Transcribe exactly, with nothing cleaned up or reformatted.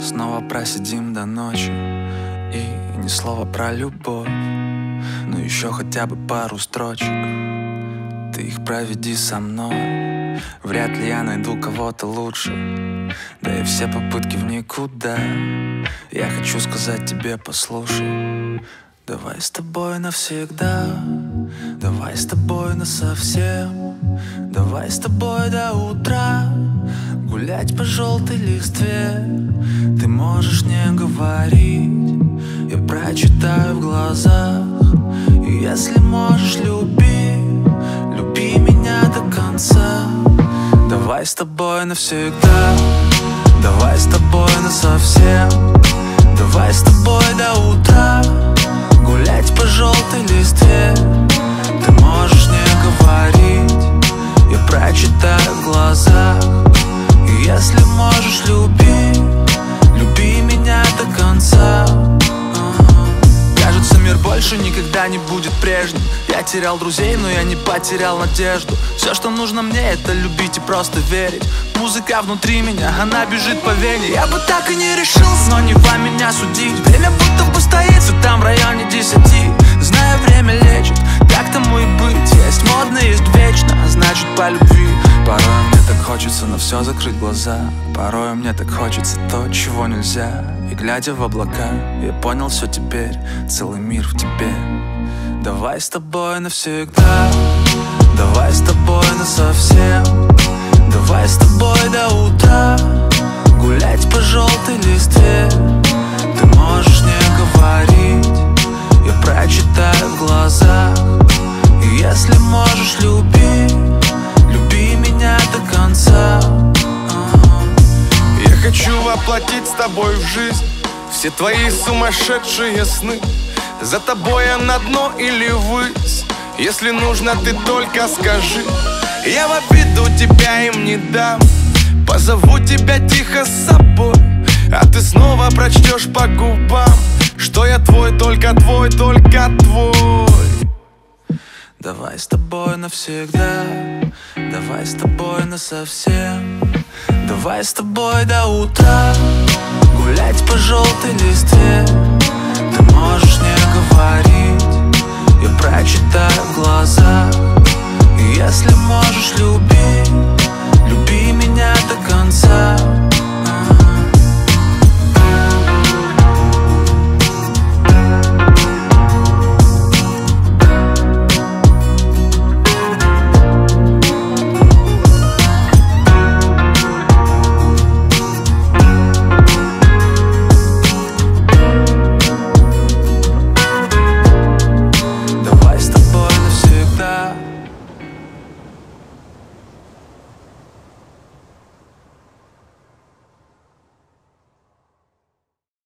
снова просидим до ночи, и ни слова про любовь, но еще хотя бы пару строчек. Ты их проведи со мной, вряд ли я найду кого-то лучше, да и все попытки в никуда. Я хочу сказать тебе, послушай, давай с тобой навсегда, давай с тобой насовсем, давай с тобой до утра гулять по желтой листве. Ты можешь не говорить, я прочитаю в глазах. И если можешь, люби, люби меня до конца. Давай с тобой навсегда, давай с тобой насовсем, давай с тобой до утра гулять по желтой листве. Ты можешь не говорить, я прочитаю в глазах. И если можешь, люби, люби меня до конца. Кажется, мир больше никогда не будет прежним. Я терял друзей, но я не потерял надежду. Все, что нужно мне, это любить и просто верить. Музыка внутри меня, она бежит по вене. Я бы так и не решился, но не вам меня судить. Время будто бы стоит все там в районе десяти. Знаю, время лечит, так тому и быть. Есть модно, есть вечно, а значит по любви. Порой мне так хочется на все закрыть глаза. Порой мне так хочется то, чего нельзя. И глядя в облака, я понял все теперь, целый мир в тебе. Давай с тобой навсегда, давай с тобой насовсем, давай с тобой до утра гулять по желтой листве. Ты можешь не говорить, я прочитаю в глазах. И если можешь, люби, люби меня до конца. Я хочу воплотить с тобой в жизнь все твои сумасшедшие сны. За тобой я на дно или ввысь, если нужно, ты только скажи. Я в обиду тебя им не дам, позову тебя тихо с собой, а ты снова прочтешь по губам, что я твой, только твой, только твой. Давай с тобой навсегда, давай с тобой насовсем, давай с тобой до утра гулять по желтой листве. Ты можешь не говорить, я прочитаю в глазах. И если можешь, люби, люби